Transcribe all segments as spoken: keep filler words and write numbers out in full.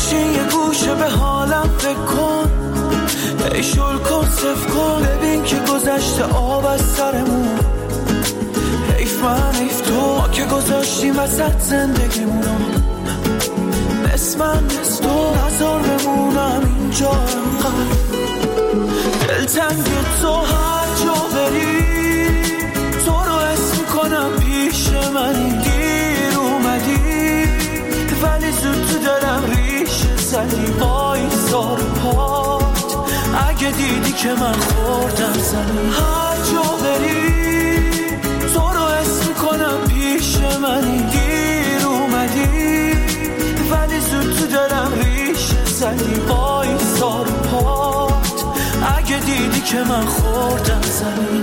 بشین یه گوشه به حالم فکر کن، ای شل کن صف کن، ببین که گذشته آب از سرمون. حیف من حیف تو، ما که گذاشتیم وسط زندگیمونو، نصف من نصف تو، نظر بمونم اینجا انقدر دلتنگ تو. هر جا بری تو رو اسم کنم پیش منی، دیر اومدی ولی زود تو دلم ریش زدی. وایسا رو پات اگه دیدی که من خوردم زمین. هر جا بری تو رو اسم کنم پیش منی، دیر اومدی ولی زود تو دلم ریش زدی. وایسا رو پات اگه دیدی که من خوردم زمین.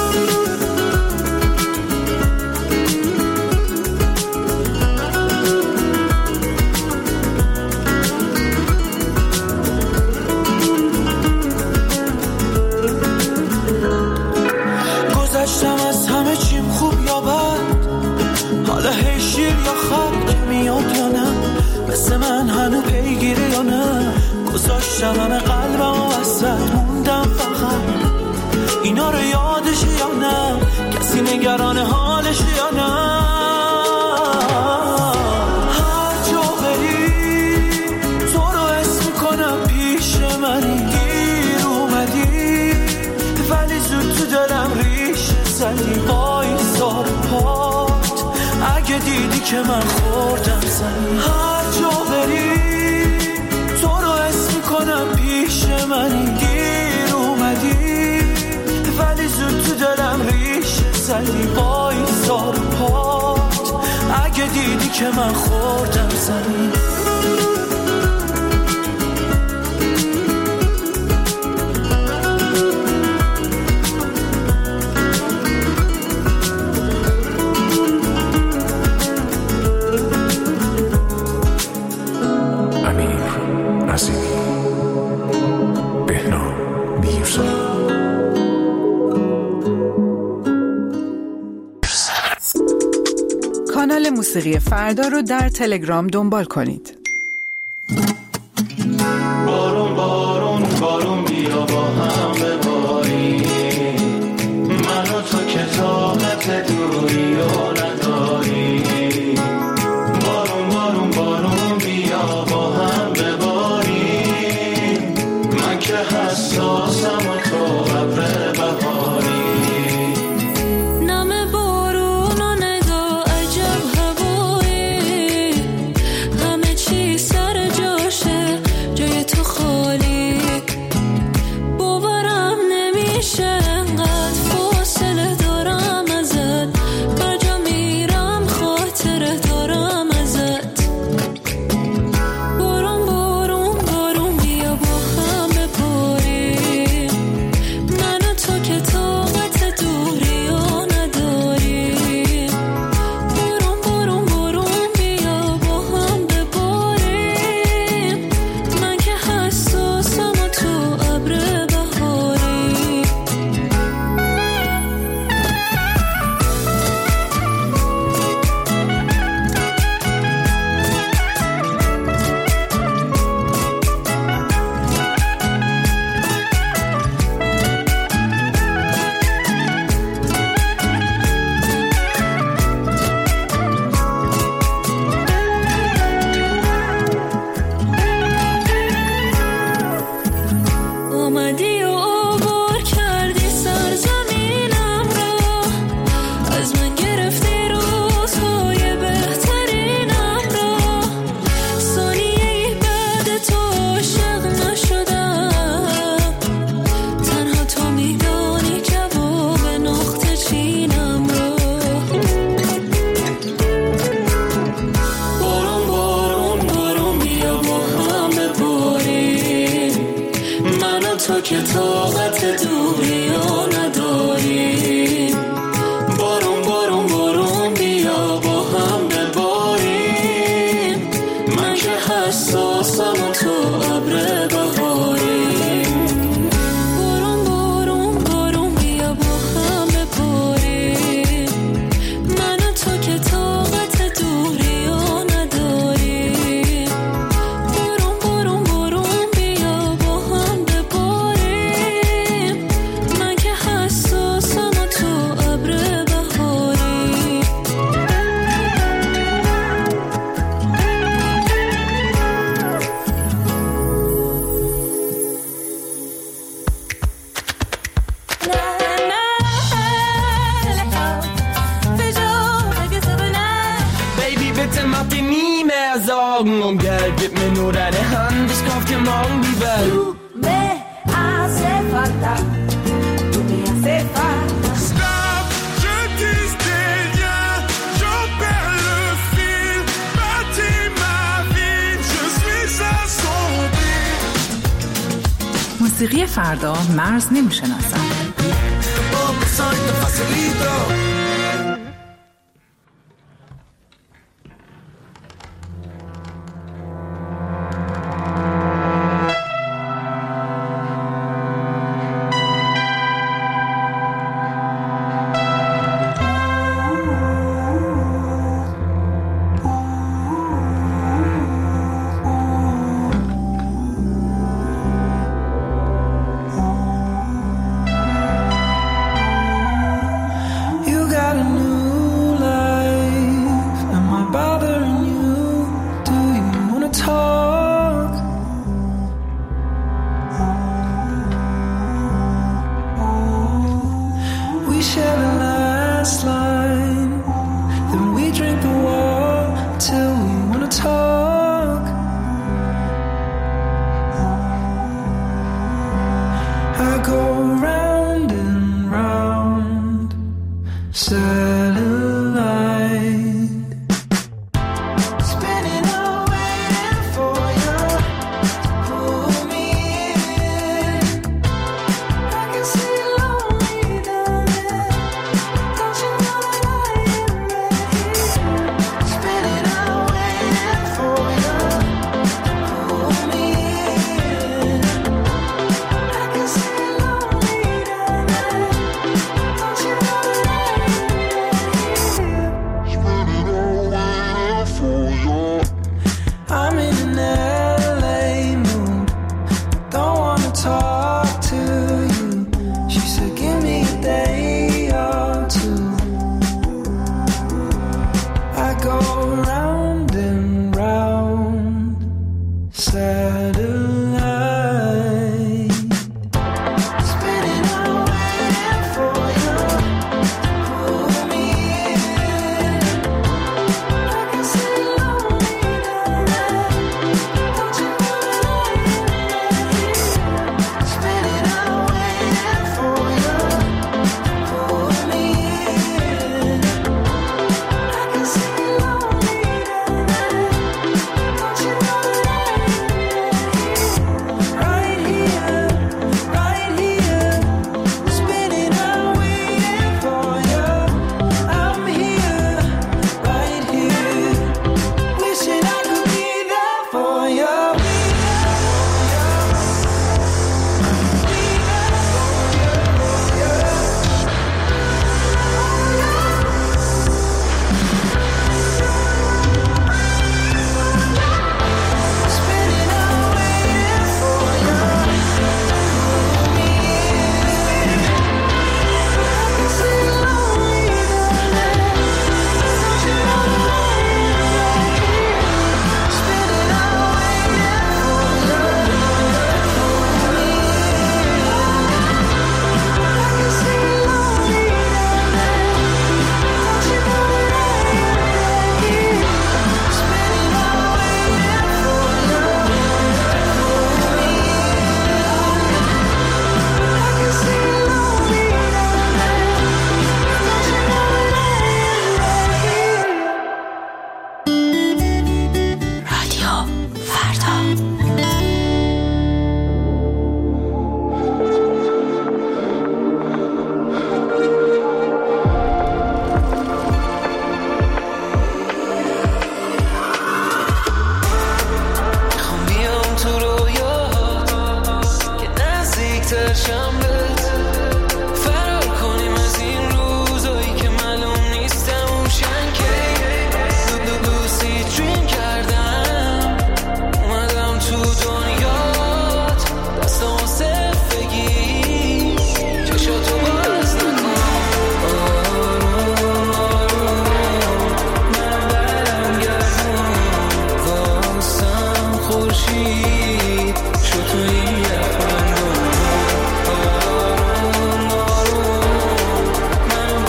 گذشتم از همه چیم خوب یا بد، حالا هی شیر یا خط که میاد یا نه، مثل من هنو پیگیری یا نه. گذاشتم همه قلبم و وسط موندم فقط، اینا رو یادشه یا نه، کسی نگران حالشه یا نه. هر جا بری تو رو اسم کنم پیش منی، دیر اومدی ولی زود تو دلم ریش زدی. وایسا رو پات اگه دیدی که من خوردم زمین. هر جا بری تو رو اسم کنم پیش منی، دیر اومدی ولی زود تو دلم ریش زدی. وایسا رو پات اگه دیدی که من خوردم زمین. کانال موسیقی فردا رو در تلگرام دنبال کنید. بارون بارون بارون بیا با هم بباریم، من و تو که طاقت دوری و نداریم. بارون بارون بارون بیا با هم بباریم، من که حساسم و تو ابر بهاری. که طاقت دوری ها نداریم. بارون بارون بارون بیا با هم بباریم، من که حساسم و تو ابر بهاریم. بارون بارون بارون بیا با هم بباریم، من و تو که طاقت دوری ها نداریم. بارون Sorgen und Geld, gib mir nur deine Hand, ich kauf dir morgen die Welt. Du me hace falta, du me hace falta. Stop, je dis des liens, j'en perds le fil, bâtis ma vie, je suis assombri. موسیقی فردا مرز نمیشناسم.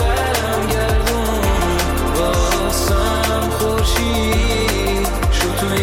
شو تو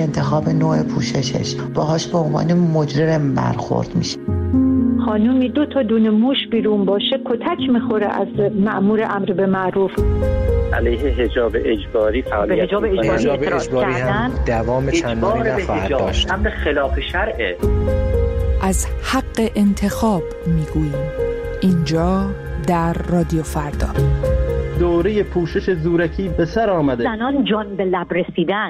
انتخاب نوع پوششش باهاش به عنوان مجرم برخورد میشه. خانومی دو تا دونه موش بیرون باشه کتک میخوره از مأمور امر به معروف. علیه حجاب اجباری فعالیت حجاب اجباری, حجاب اجباری هم دوام چندانی نخواهد داشت. امر خلاف شرعه. از حق انتخاب میگوییم اینجا در رادیو فردا. دوره پوشش زورکی به سر آمده. زنان جان به لب رسیدن.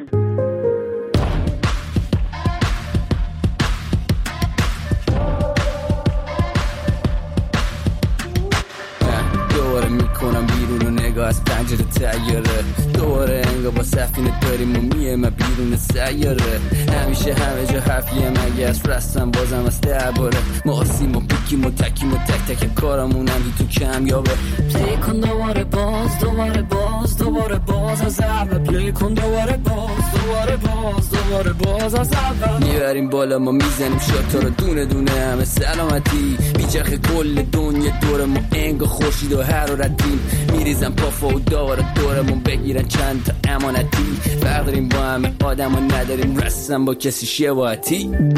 دوباره میکنم بیرون و نگاه از پنجره تیاره، دوباره انگار با سفینه داریم و میه من بیرون سیاره. همیشه همه جا حرفیه مگه از رستم بازم از درباره ما آسیم و پیکیم و تکیم و تک تک کارمون هم تو کم یابه. پلی کن دوباره باز دوباره باز دوباره باز از اول. پلی کن دوباره باز دوباره باز دوباره باز از اول. میبریم بالا ما میزنیم شاتا رو دونه دونه همه سلامتی. بیچرخه کل دنیا دور ما انگار خورشید و حرارتیم. میریزم پافا و داور دورمون بگیرن چند تا امانتی. فرق داریم با همه آدم و نداریم رسم با کسی شباهتی. من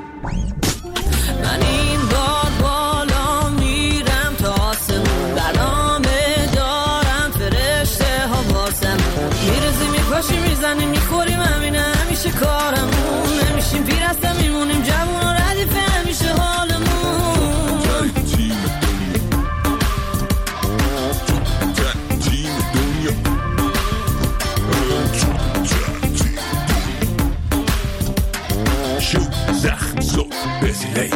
این بار بالا میرم تا آسمون، برنامه دارم فرشته ها واسم. میرزیم میپاشیم میزنیم میخوریم همینه همیشه کارمون. نمیشیم پیر هستم میمونیم جوون و ردیفه همیشه حالمون. زخم زود بزیلی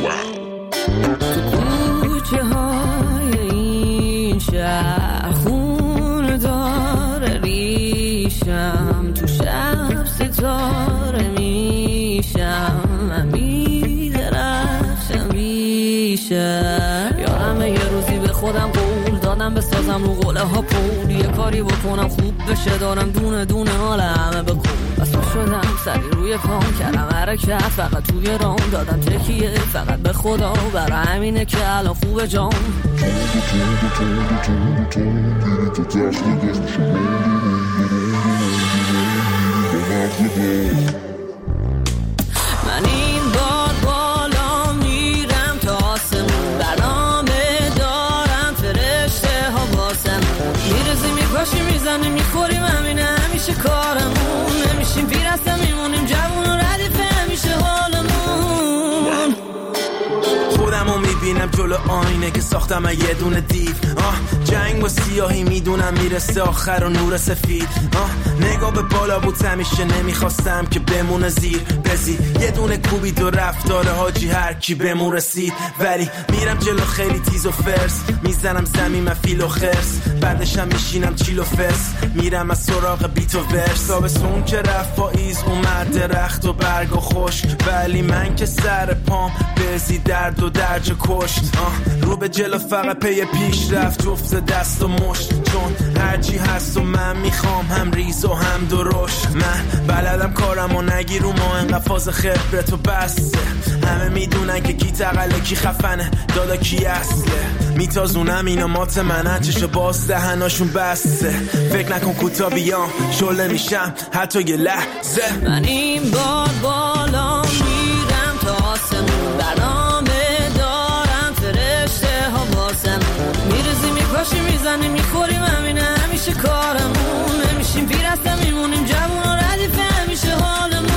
تو کوچه های این شهر خون داره ریشم. تو شب ستاره میشم من میدرخشم بیشم. یادمه یه روزی به خودم قول دادم بسازم رو قوله ها پول. یه کاری بکنم خوب بشه دارم دونه دونه حال همه بکن. بس شدم سری روی پام کردم حرکت فقط توی رام دادم تکیه فقط به خدا. برای همینه که الان خوبه جام. من این بار بالا میرم تا آسمون، برنامه دارم فرشته ها واسم. میرزیم میپاشیم میزنیم میخوریم همینه همیشه کارمون. نمیشیم پیر هستم میمونیم جوون و ردیفه همیشه حالمون. خودمو میبینم جلو آینه که ساختم یه دونه دیو. آه جنگ با سیاهی میدونم میرسه آخر و نور سفید. آه نگاه به بالا بود همیشه نمیخواستم که بمونه زیر بزی. یه دونه کوبید و رفتار حاجی هر کی بمون رسید. ولی میرم جلو خیلی تیز و فرس، میزنم زمین من فیل و خرس. بعدشم میشینم چیل و فس، میرم از سراغ بیت و ورس. تابستون که رفت پاییز اومد درخت و برگ و خشک. ولی من که سر پام بزی درد و درج کشت. آه رو به جلو فقط پی پیش رفت جفت دست و مشت. چون هرچی هست و من میخوام هم ریز و هم درشت. من بلدم کارم و نگیر رو ما انقدر فاز خبرت و بسته. همه میدونن که کی تقله کی خفنه دادا کی اصله. میتازونم اینا مات منن چشو باز دهناشون بسته. فکر نکن کوتا بیام شله میشم حتی یه لحظه. من این بار بالا میرم تا آسمون، برنامه دارم فرشته ها واسم. میرزیم میپاشیم میزنیم میخوریم همینه همیشه کارمون. نمیشیم پیر هستم میمونیم جوون و ردیفه همیشه حالمون.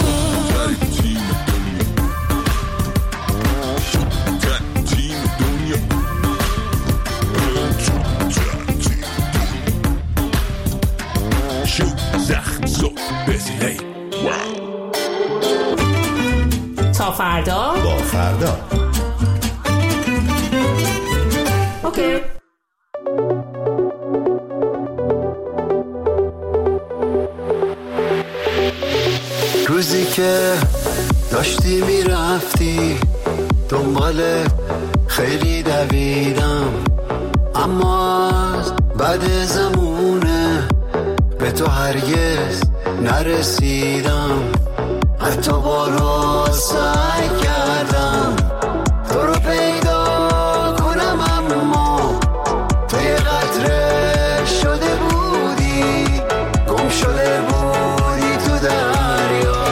زخم زود بزیلی تا فردا با فردا. اوکی. روزی که داشتی میرفتی دنبال خیلی دویدم، اما از بعد زمونه به تو هرگز نرسیدم. حتی بارها سعی کردم تو رو پیدا کنم، اما تو یه قطره شده بودی، گم شده بودی تو دریا.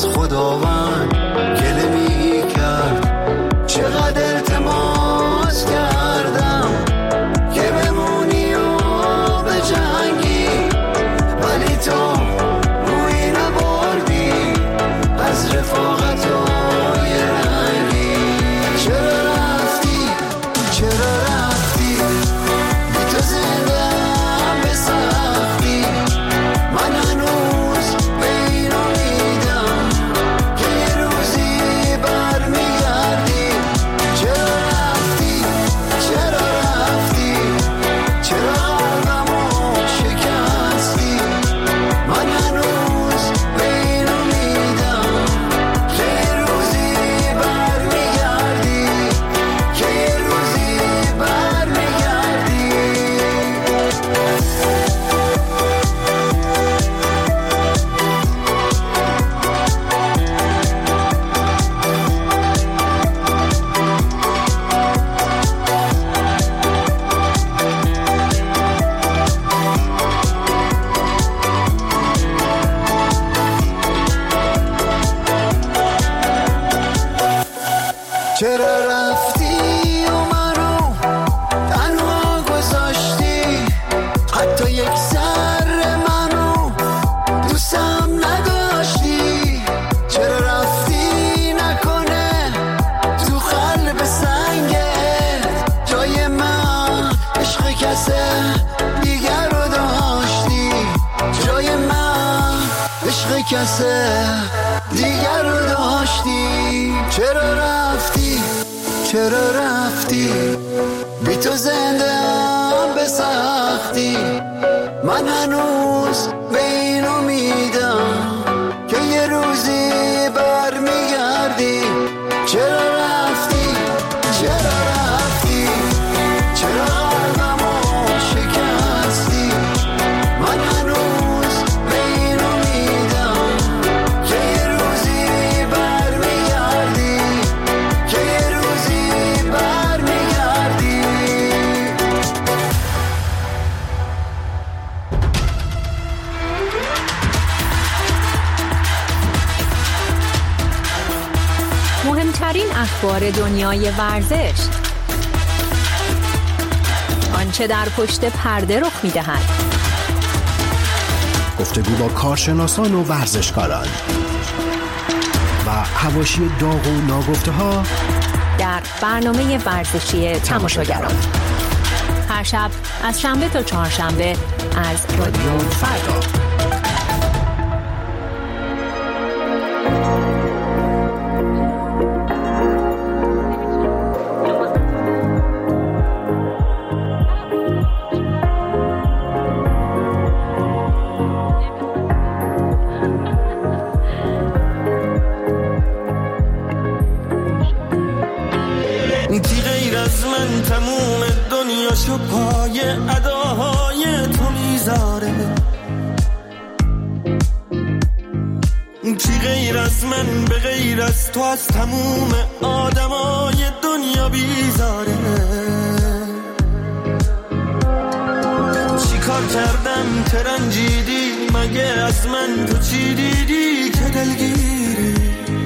از خداوند گله می کرد. چقدر التماس کردم که بمونی و به جنگی، ولی تو روی نبردی از رفاقت و یه رنگی. چرا رفتی چرا رفتی بی تو زنده هم به سختی. من هنوز به این امیدم که یه روزی برمیگردی. چرا رفتی چرا رفتی چرا قلبمو شکستی. من هنوز به این امیدم که یه روزی برمیگردی که یه روزی برمیگردی. چرا رفتی و منو تنها گذاشتی، حتی یک ذره منو دوستم نداشتی. چرا رفتی نکنه تو قلب سنگت جای من عشق کسه دیگر رو داشتی. جای من عشق کسه دیگر رو داشتی. چرا رفتی چرا رفتی بی تو زنده هم به سختی. من هنوز به این امیدم که یه روزی برمیگردی. چرا رفتی چرا رفتی چرا قلبمو شکستی. من هنوز به این امیدم که یه روزی برمیگردی که یه روزی برمیگردی. مهمترین اخبار دنیای ورزش، آنچه در پشت پرده رخ می‌دهد، گفتگو با کارشناسان و ورزشکاران و حواشی داغ و ناگفته‌ها در برنامه ورزشی تماشاگران. هر شب از شنبه تا چهارشنبه از رادیو فردا. کی غیر از من تموم دنیاشو پای اداهای تو میذاره. کی غیر از من به غیر از تو از تموم آدمای دنیا بیزاره. چی کار کردم که رنجیدی مگه از من تو چی دیدی که دلگیری.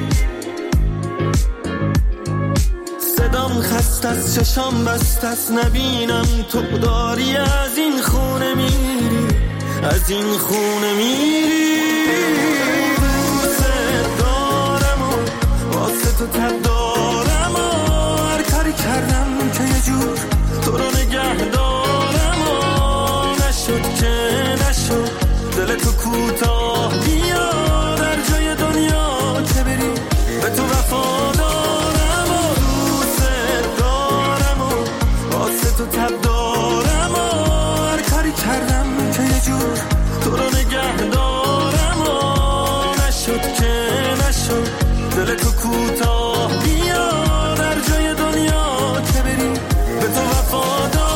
صدام خست از چشام بست از نبینم تو داری از این خونه میری از این خونه میری. دوست دارم و واسه تو تب دارم و هر کاری کردم که یه جور تو رو نگه دارم و نشد که نشد دل تو کوتاه بیا در جای دنیا که بری به تو وفادارم و دوست دارم و واسه تو تب دارم و هر کاری کردم که یه جور تو رو نگه دارم و نشد که نشد دل تو کوتاه بیا در جای دنیا که بری به تو وفادارم.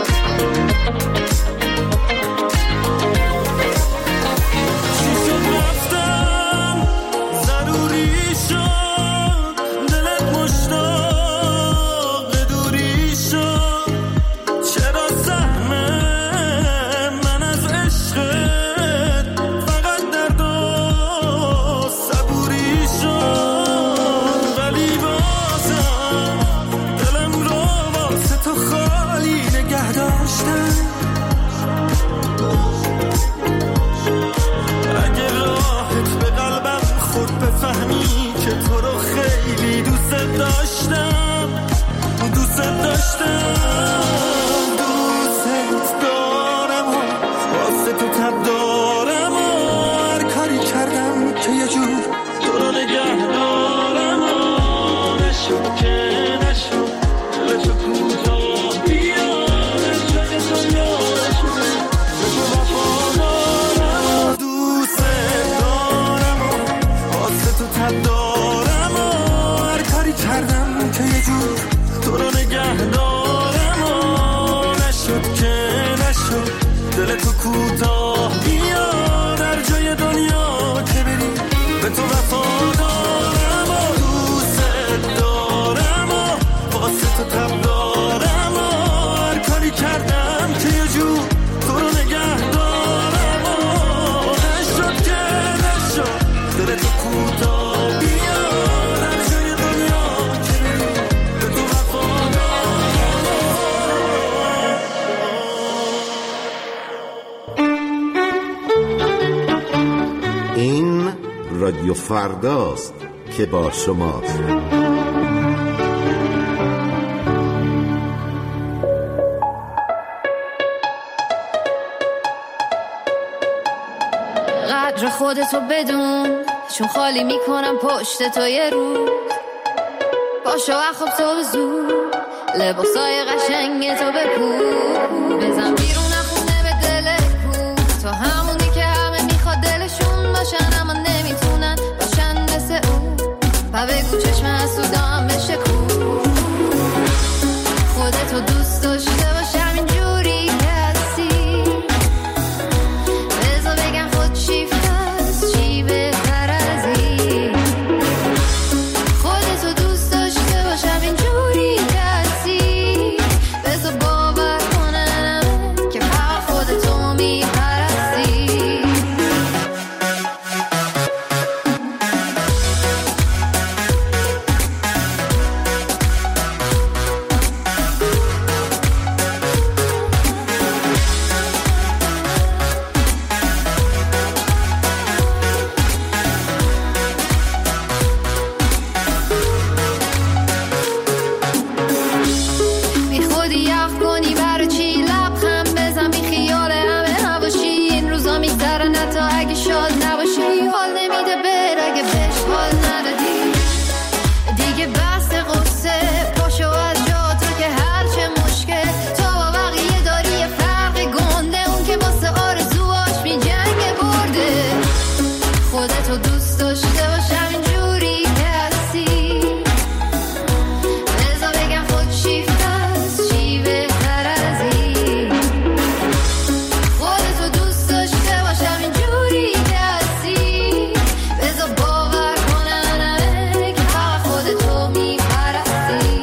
She's so کوتاه بیا هر جای دنیا که بری به تو وفادار. این رادیو فرداست که با شماست. قدر خودتو بدون، چون خالی میکنم پشت تو یه روز. پاشو و خواب تو زود، لباسای قشنگ تو بپوش. بزن بیرون خونه به دل کو، تو همونی که همه میخواد دلشون باشن اما نمیتونن باشن مثل اون. و بگو چشم حسودام بشه کو، خودتو دوست داشته باش همینجوری که هستی. بذار بگم خود شیفت هست چی بهتر از این. خودتو دوست داشته باش همینجوری که هستی. بذار باور کنم که فقط خودتو میپرستی. بی خودی یخ کنی برای چی لبخند بزن، بی خیال همه نباشی. این روزا میگذرن حتی اگه شاد نباشی. حال نمیده بر اگه بهش حال ندادی. دیگه بس قصه پاشو از جا تو که هرچه مشکل تو با بقیه داری یه فرق گنده. اون که واسه آرزوهاش میجنگه برده. خودتو دوست داشته باش همینجوری که هستی. بذار بگم خود شیفت هست چی بهتر از این. خودتو دوست داشته باش همینجوری که هستی. بذار باور کنم که فقط خودتو میپرستی.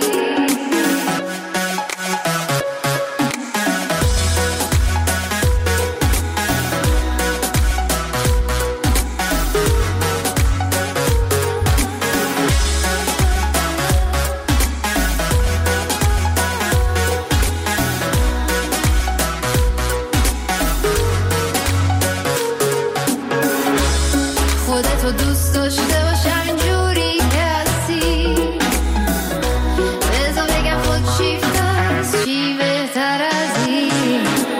خودتو دوست داشته باش همینجوری که هستی. بذار بگم خود شیفت هست چی بهتر از این.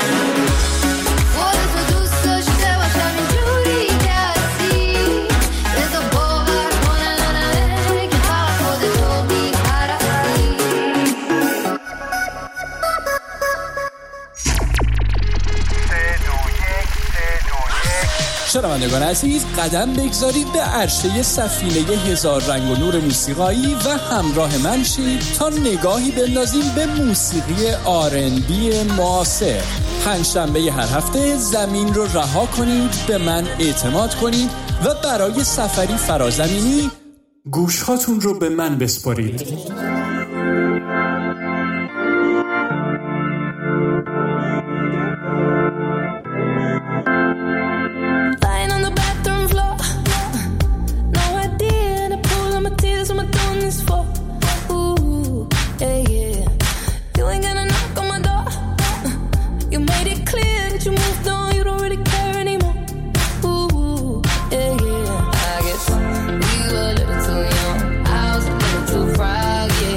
خودتو دوست داشته باش همینجوری که هستی. بذار باور کنم که فقط خودتو میپرستی. شنوندگان عزیز، قدم بگذارید به عرشه سفینه هزار رنگ و نور موسیقایی و همراه من شید تا نگاهی بندازیم به موسیقی آر ان بی معاصر. پنجشنبه هر هفته زمین رو رها کنید، به من اعتماد کنید و برای سفری فرازمینی گوشهاتون رو به من بسپارید. Lying on the bathroom floor, no idea to pull on my tears. What am I doing this for? Ooh, yeah, yeah. You ain't gonna knock on my door. You made it clear that you moved on. You don't really care anymore. Ooh, yeah, yeah. I guess we were a little too young. I was a little too proud, yeah.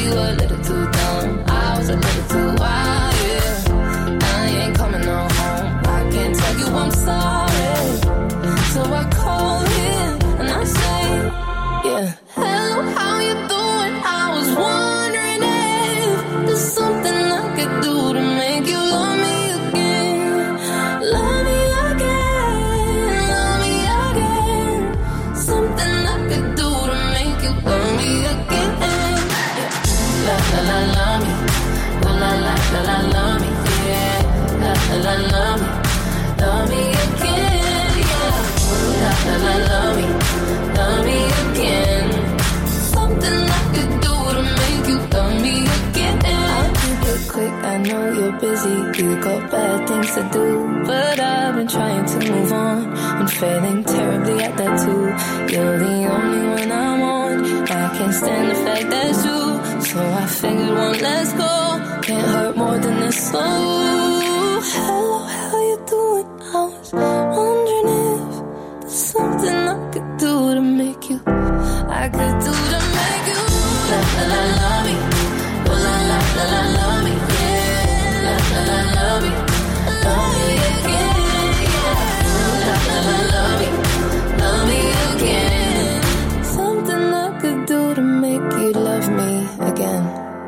you a little too dumb. I was a little too wild, yeah. Now you ain't coming on home. I can't tell you I'm sorry. So I call him and I say, yeah, hello, how you doing? I was wondering if there's something I could do to make you love me again. Love me again, love me again. Something I could do to make you love me again. Yeah. La la la love me, la la la la la love me, yeah. La la la love me, love me again, yeah. La la la love me, love me again. Something I could do to make you love me again. I'll keep it quick, I know you're busy. You got bad things to do, but I've been trying to move on. I'm failing terribly at that too. You're the only one I want. I can't stand the fact that's true. So I figured one, let's go. Can't hurt more than this. So hello, how you doing? I was wondering if there's something I could do to make you, I could do to make you la la la love me, oh la la la la love me, yeah. La la la love me, love me again, yeah. La la la love me, love me again. Something I could do to make you love me again.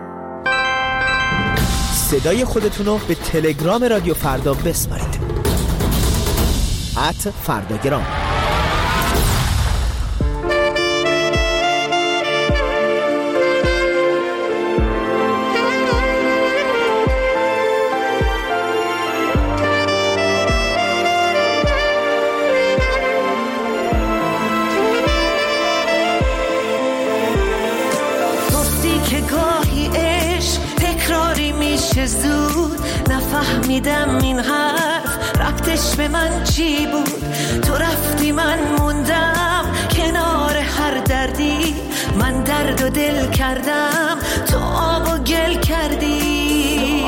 صدای خودتون رو به تلگرام رادیو فردا بسپارید. ات فرداگرام. زود نفهمیدم این حرف ربطش به من چی بود. تو رفتی من موندم کنار هر دردی. من درد و دل کردم تو آب و گل کردی.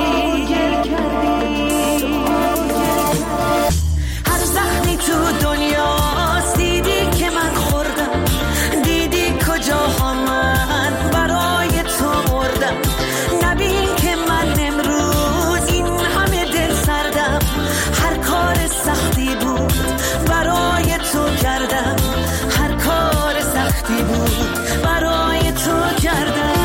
هر زخمی تو دنیاست دیدی که من خوردم. دیدی کجاها من برای تو مردم. نبین که من امروز این همه دل سردم. هر کار سختی بود برای تو کردم. هر کار سختی بود برای تو کردم.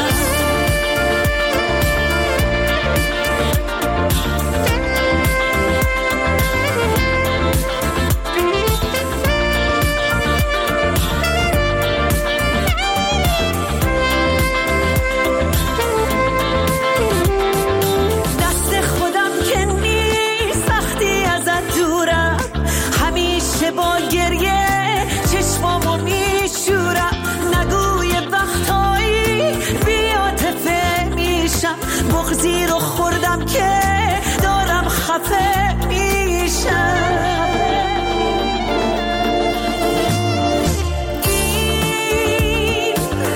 با گریه چشمامو میشورم. نگوی وقتایی بی‌عاطفه میشم. بغضی رو خوردم که دارم خفه میشم. این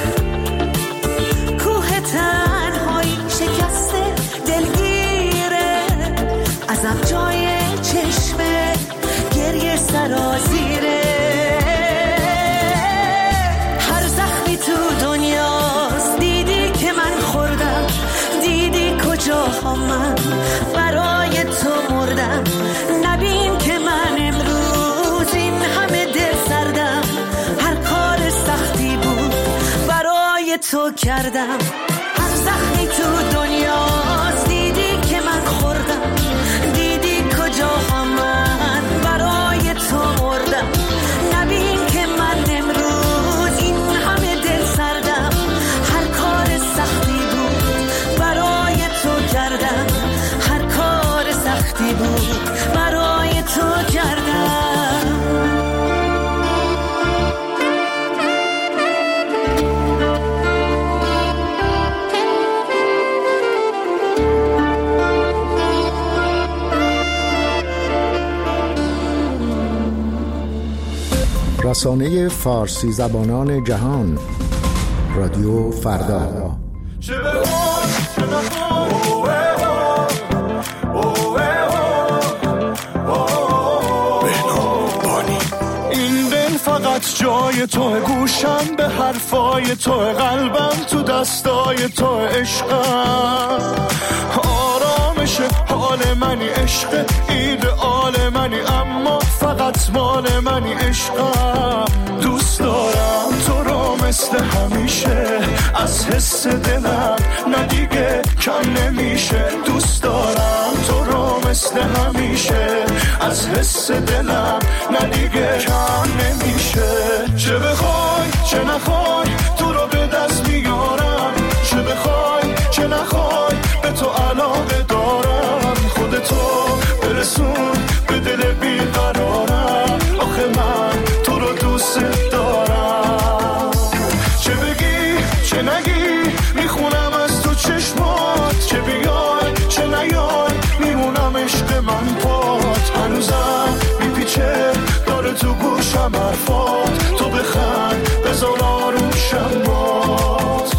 کوه تنهایی شکسته دلگیره. ازم جای چشمه گریه سرازیره. هر زخمی تو دنیاست دیدی که من خوردم. دیدی کجاها من برای تو مردم. نبین که من امروز این همه دل سردم. هر کار سختی بود برای تو کردم. هر زخمی تو دنیاست دیدی که من خوردم. دیدی کجاها من برای تو مردم. نبین که من امروز این همه دل سردم. هر کار سختی بود برای تو کردم. هر کار سختی بود برای تو کردم. رسانه فارسی زبانان جهان رادیو فردا. این دل فقط جای پای تو، گوشم به حرفای تو، قلبم تو دستای تو، عشقم آرامش حال منی، عشق ایدئال منی، اما فقط مال منی، عشقم دوست دارم تو رو مثل همیشه، از حس دلم نه دیگه کم نمیشه، دوست دارم تو رو مثل همیشه، از حس دلم نه دیگه کم نمیشه، چه بخوای چه نخوای تو رو به دست میارم، چه بخوای چه نخوای به تو علاقه دارم، خودتو برسون به دل بیقرارم، آخه من تو رو دوست دارم، چه بگی چه نگی میخونم از تو چشمات، چه بیای چه نیای میمونم عشق من پات، هنوزم میپیچه داره تو گوشم حرفات، تو بخند بذار آروم شم بات.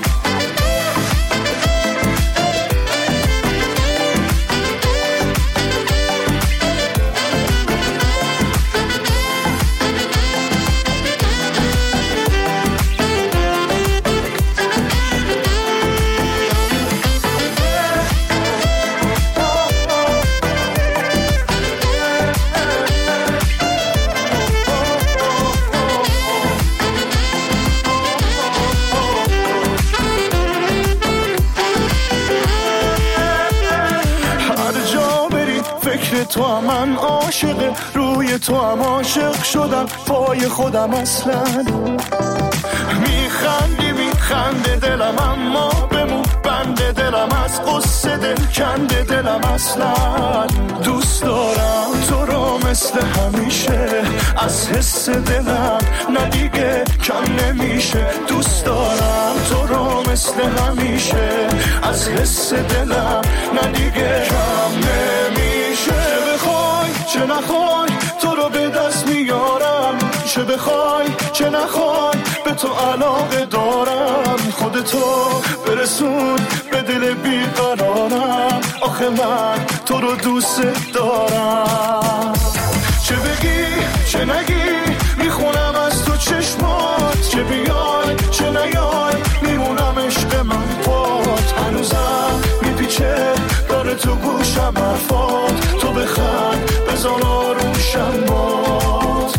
تو هم من عاشق، روی تو هم عاشق شدم، پای خودم اصلا میخندی میخنده دلم، اما بمون بنده دلم، از قصه دل کنده دلم، اصلا دوست دارم تو رو مثل همیشه، از حس دلم نه دیگه کم نمیشه، دوست دارم تو رو مثل همیشه، از حس دلم نه دیگه کم نمیشه، چه بخوای چه نخوای تو رو به دست میارم، چه بخوای چه نخوای به تو علاقه دارم، خودتو برسون به دل بیقرارم، آخه من تو رو دوست دارم، چه بگی چه نگی میخونم از تو چشمات، چه بیای چه نیای میمونم عشق من پات، هنوزم میپیچه داره تو گوشم حرفات، تو بخند بذار آروم شم بات.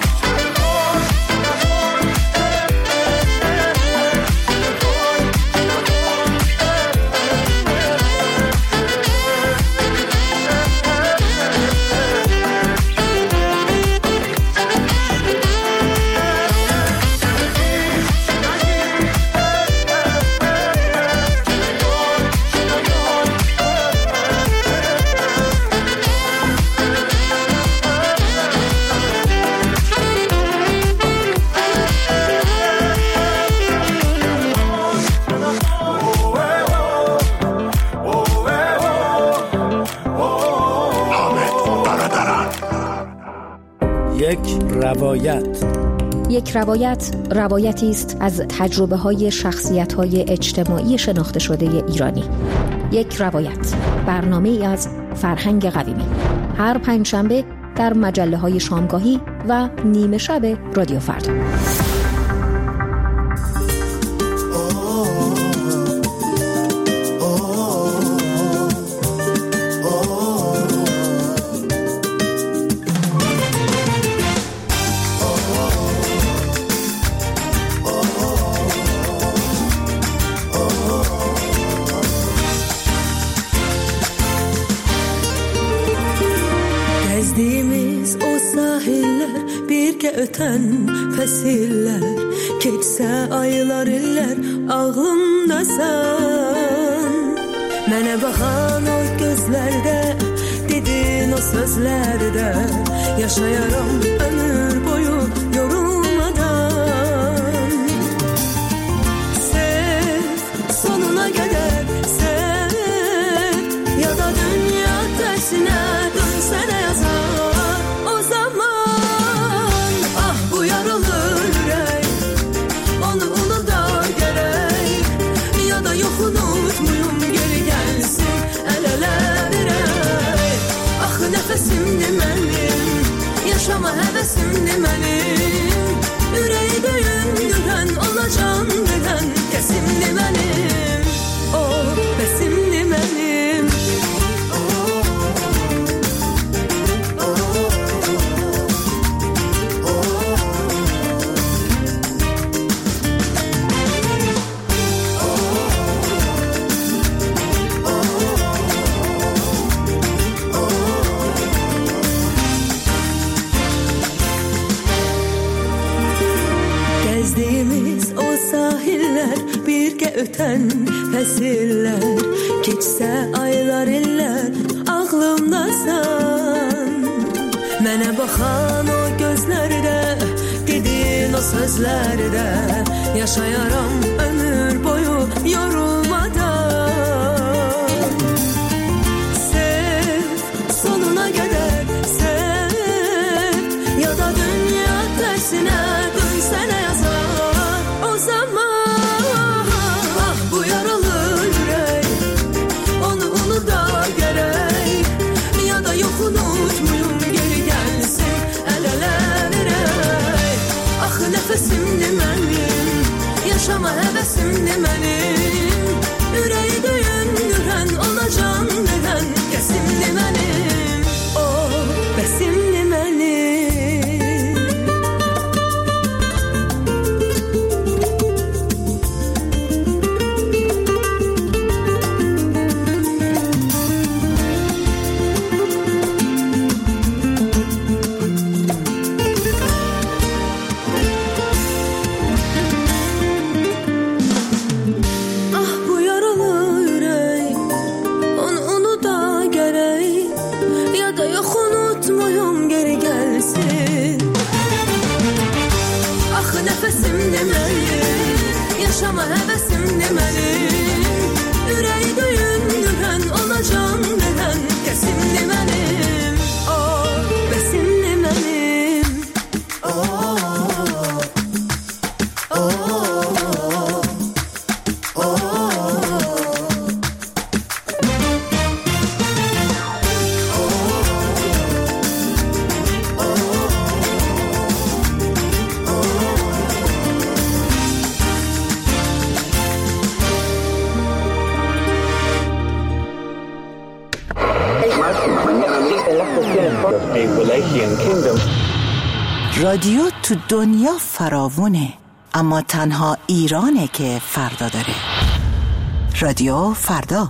روایت یک روایت روایتی است از تجربه های شخصیت های اجتماعی شناخته شده ایرانی. یک روایت، برنامه ای از فرهنگ قویمی، هر پنجشنبه در مجله های شامگاهی و نیمه شب رادیو فردا. Öten fəsirlər, keçsə aylar illər, ağlımdasan. Mənə baxan o gözlərdə, dedin o sözlərdə, yaşayaram ömür boyu yorulmadan. Sev, sonuna qədər sev, ya da dünya tərsinə dönsənə yazar. Nəfəsimdir mənim, yaşama həvəsimdir mənim, Üstündən fəsillər keçsə aylar illər ağlımdasan. Mənə baxan o gözlərdə, dedin o sözlərdə, yaşayaram ömür boyu yorulmadan. Sev, sonuna qədər sev, ya da dünya tərsinə dönsənə yazar. O zaman ah, bu yaralı yürək, onu unuda gərək, ya da yox unutmuyum, geri gəlsin əl-ələ verək. Axı nəfəsimdir mənim, yaşama həvəsimdir mənim, ürəyi döyün yürən ona can verən kəsimdir mənim, o bəsimdir mənim. Yaşama həvəsimdir mənim, ürəyi döyün yürən ona can verən kəsimdir mənim, o bəsimdir mənim, o o o رادیو تو دنیا فراوونه، اما تنها ایرانه که فردا داره. رادیو فردا.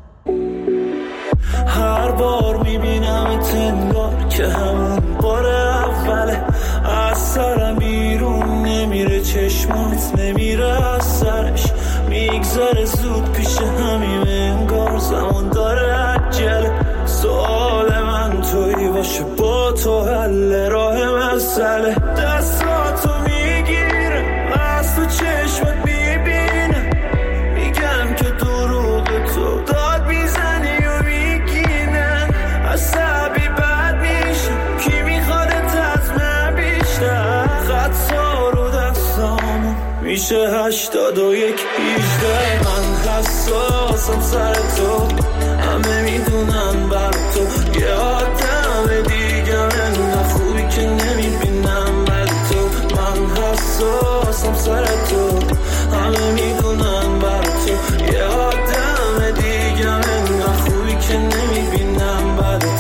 هر بار میبینم تنگار که همون بار اوله، از سرم بیرون نمیره، چشمات نمیره از سرش، میگذره زود پیش همیم، انگار زمان داره عجله. سوال من توی باشه، با تو حل راه مسئله، دستاتو میگیره، از تو چشمت میبینه، میگم که دروغ تو داد میزنی و میگینه، عصبی بد میشه، کی میخوادت از من بیشتر، خطا رو دستامون میشه هشتاد و یک هیجده. من حساسم سر تو، همه میدونم بر تو، یه آدم دیگه انقدر خوبی که نمیبینم بر تو. من حساسم سر تو، همه میدونم بر تو، یه آدم دیگه انقدر خوبی که نمیبینم بر تو.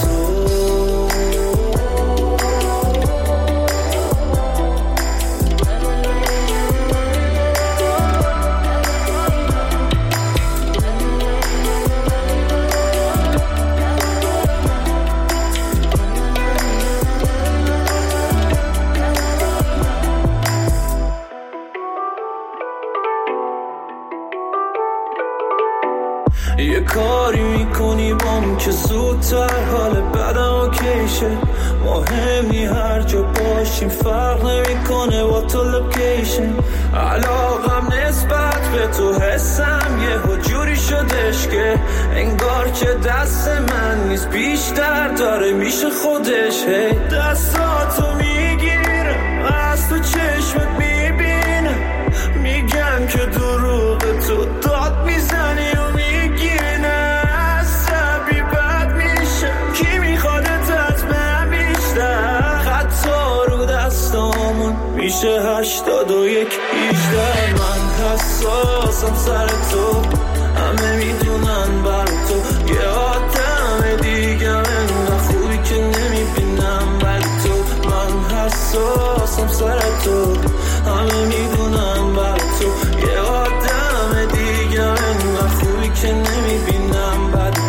یه کاری میکنی بام که زودتر حال بدم اوکیشه، مهم نی هر جا باشیم، فرق نمیکنه با تو لوکیشن. علاقم نسبت به تو حسم یه جوری شدش که انگار که دست من نیست، بیشتر داره میشه خودش. هی دستاتو میگیره، از تو چشمت میبینه، میگم که دروغ تو داد میزنی و میگینه، عصبی بد میشه، کی میخوادت از من بیشتر، خطا رو دستامون میشه هشتاد و یک هیجده. من حساسم سر تو، همه میدونن بر تو، یه آدم دیگه انقدر خوبی که نمیبینم بر تو. من حساسم سر تو، همه میدونن بر تو، یه آدم دیگه انقدر خوبی که نمیبینم بر تو.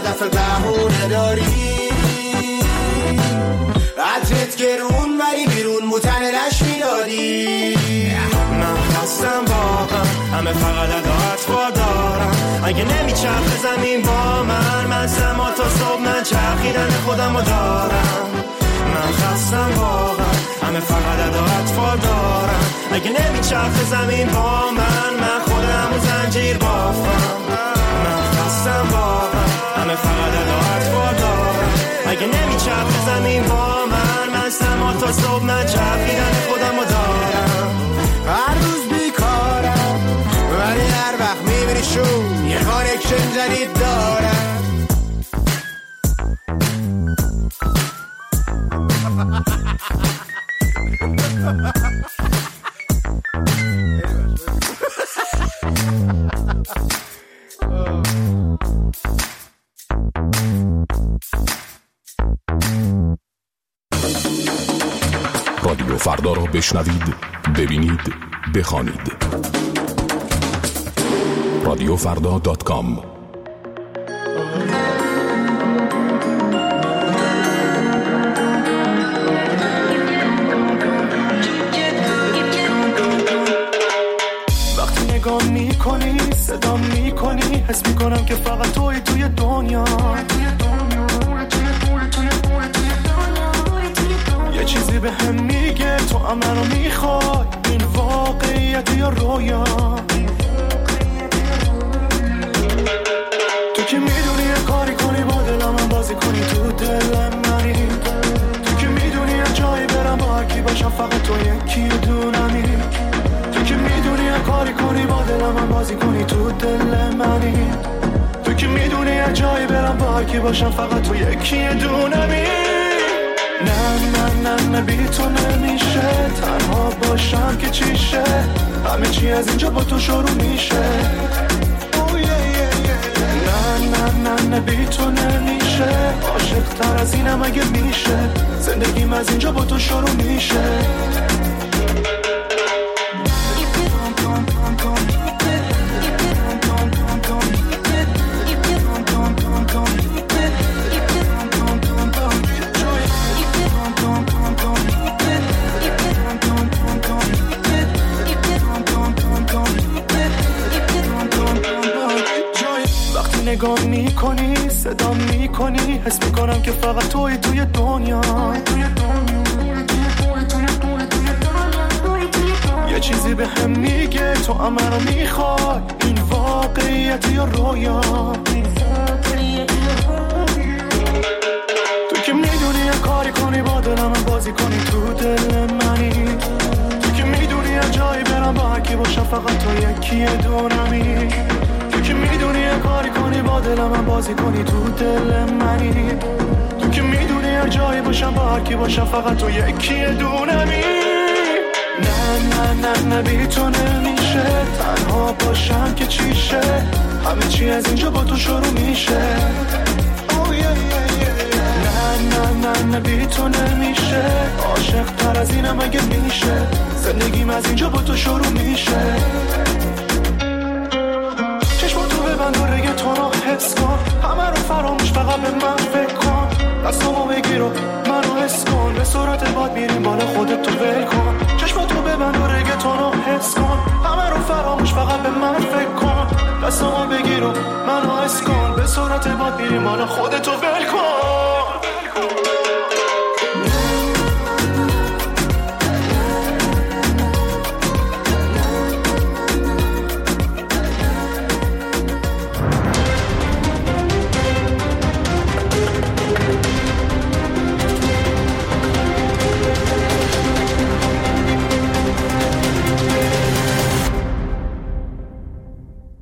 همه فقط عدالت وادارن. اگه نمیچرخه زمین با من، من سما تا صبح من چرخیدن خودمو دارم. من خستم واقعا، همه فقط عدالت وادارن. اگه نمیچرخه زمین با من، من خودمو زنجیر بافم. من خستم واقعا، همه فقط عدالت وادارن. اگه نمیچرخه زمین با من، من سما تا صبح من چرخیدن خودمو دارم. هر روز بیکارم ولی هر وقت میبینی شون یه کانکشن جدید دارم. رادیو فردا را بشنوید، ببینید، بخوانید. رادیو فردا دات کام. وقتی نگاه میکنی صدا میکنی، حس میکنم که فقط توی توی دنیا. یه چیزی به هم میگه تو هم منو میخوای، این واقعیت یا رویا. تو که میدونی یه کاری کنی با دلم هم بازی کنی تو دلم منی. تو که میدونی یه جایی برم با هر کی باشم فقط تو یکی دونمی. تو که میدونی یه کاری کنی با دلم هم بازی کنی تو دل منی. تو که میدونی یه جایی برم با هر کی باشم فقط تو یکی دونمی. نه نه نه نه بی تو نمیشه، تنها باشم که چیشه، همه چی از اینجا با تو شروع میشه. نه نه نه نه بی تو نمیشه، عاشق تر از اینم اگه میشه، زندگیم از اینجا با تو شروع میشه. نگاه میکنی صدا میکنی، حس میکنم که فقط توی توی دنیا. یه چیزی به هم میگه تو هم منو میخوای، این واقعیت یا رویا. تو که میدونی یه کاری کنی با دلم بازی کنی تو دل منی. تو که میدونی یه جایی برم با هرکی باشم فقط تو یکی دونمی. تو که میدونی یه کاری کنی با دلم هم بازی کنی تو دل منی. تو که میدونی یه جایی باشم با هرکی باشم فقط تو یکی دونمی. نه نه نه نه بی تو نمیشه، تنها باشم که چیشه، همه چی از اینجا با تو شروع میشه. نه نه نه نه بی تو نمیشه، عاشق تر از اینم اگه میشه، زندگیم از اینجا با تو شروع میشه. ببند و رگتون رو حس کن، همه رو فراموش فقط به من فکر کن. دستامو بگیر و منو حس کن، به صورت باد میریم بالا خودت تو ول کن. چشماتو ببند و رگتون رو حس کن، همه رو فراموش فقط به من فکر کن. دستامو بگیر و منو حس کن، به صورت باد میریم بالا خودت تو ول کن.